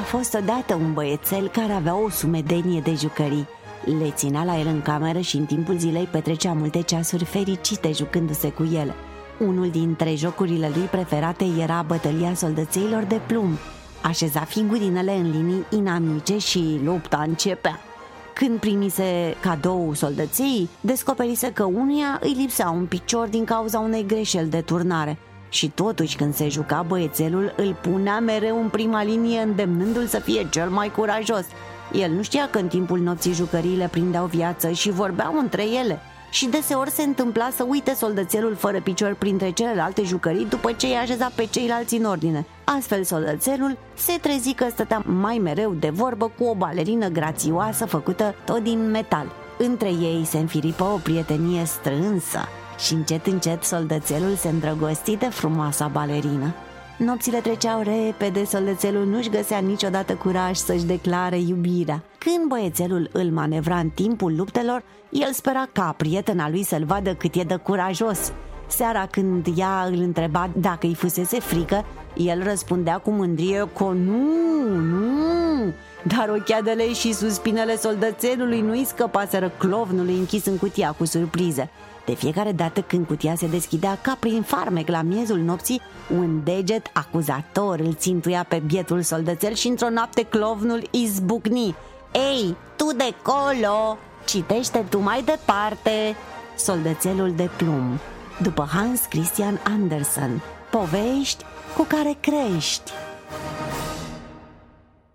fost odată un băiețel care avea o sumedenie de jucării. Le ținea la el în cameră și în timpul zilei petrecea multe ceasuri fericite jucându-se cu ele. Unul dintre jocurile lui preferate era bătălia soldățeilor de plumb. Așeza figurinele în linii inamice și lupta începea. Când primise cadou soldăței, descoperise că unuia îi lipsea un picior din cauza unei greșeli de turnare. Și totuși, când se juca, băiețelul îl punea mereu în prima linie, îndemnându-l să fie cel mai curajos. El nu știa că în timpul nopții jucăriile prindeau viață și vorbeau între ele. Și deseori se întâmpla să uite soldățelul fără picior printre celelalte jucării după ce i-a așezat pe ceilalți în ordine. Astfel, soldățelul se trezi că stătea mai mereu de vorbă cu o balerină grațioasă făcută tot din metal. Între ei se înfiripă o prietenie strânsă și încet, încet soldățelul se îndrăgosti de frumoasa balerină. Nopțile treceau repede, soldățelul nu-și găsea niciodată curaj să-și declare iubirea. Când băiețelul îl manevra în timpul luptelor, el spera ca prietena lui să-l vadă cât e de curajos. Seara, când ea îl întreba dacă îi fusese frică, el răspundea cu mândrie că nu. Dar ochiadele și suspinele soldățelului nu-i scăpaseră clovnului închis în cutia cu surprize. De fiecare dată când cutia se deschidea ca prin farmec la miezul nopții, un deget acuzator îl țintuia pe bietul soldățel și într-o noapte clovnul izbucni. Ei, tu de colo, citește tu mai departe. Soldățelul de plumb, după Hans Christian Andersen. Povești cu care crești.